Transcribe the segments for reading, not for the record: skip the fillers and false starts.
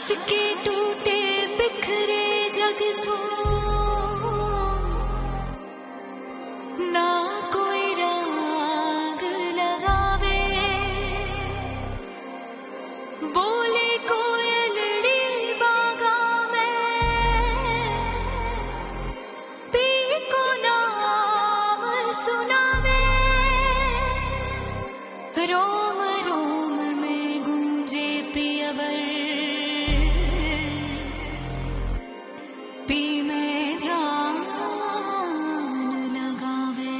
हंस के टूटे बिखरे जग सो ना कोई राग लगावे, बोले कोयलड़ी बागा में पी को नाम सुनावे। रोम रोम में गूंजे पियवर, पी में ध्यान लगावे।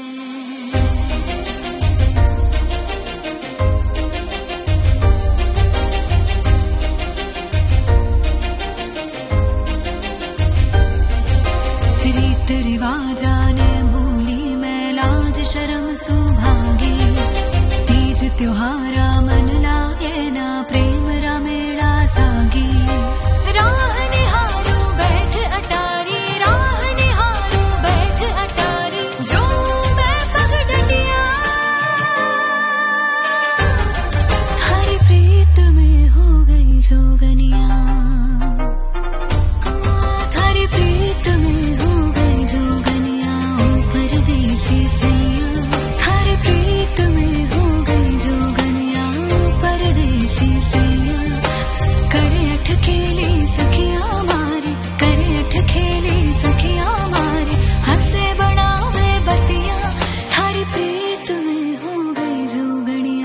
रीत रिवाजा ने भूली मैं लाज शर्म सुभागी, तीज त्योहारा मन लागे ना प्रेम रामेड़ा सागी। राह निहारू बैठ अटारी, राह निहारू बैठ अटारी, जो मैं पगडंडिया थारी प्रीत में हो गई जोगनिया, थारी प्रीत में हो गई जोगनिया। ओ परदेसी सैया थारी प्रीत में हो गई जोगनिया, परदेसी सैया। करे अठ खेली सखियां मारी, करे अठ खेली सखियां मारी, हंसे बनावे बतिया, थारी प्रीत में हो गई जोगनिया।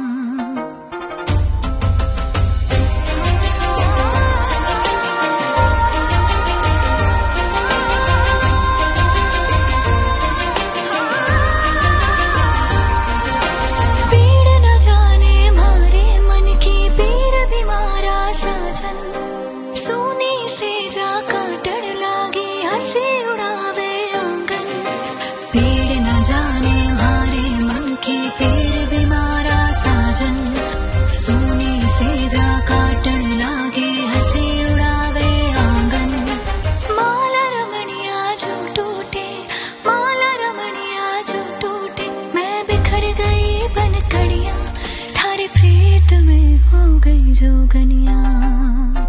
पीड़ न जाने मारे मन की पीर बीमारा साजन, सोनी से जा काटड़ लागी हंसी उड़ावे आंगन। पीड़ न जाने मारे मन की पीर बीमारा साजन, सोनी से जा काटड़ लागे हंसी उड़ावे आंगन। माला रमणिया जो टूटे, माला रमणिया जो टूटे, मैं बिखर गई बन कड़िया, थारी प्रीत में हो गई जोगनिया।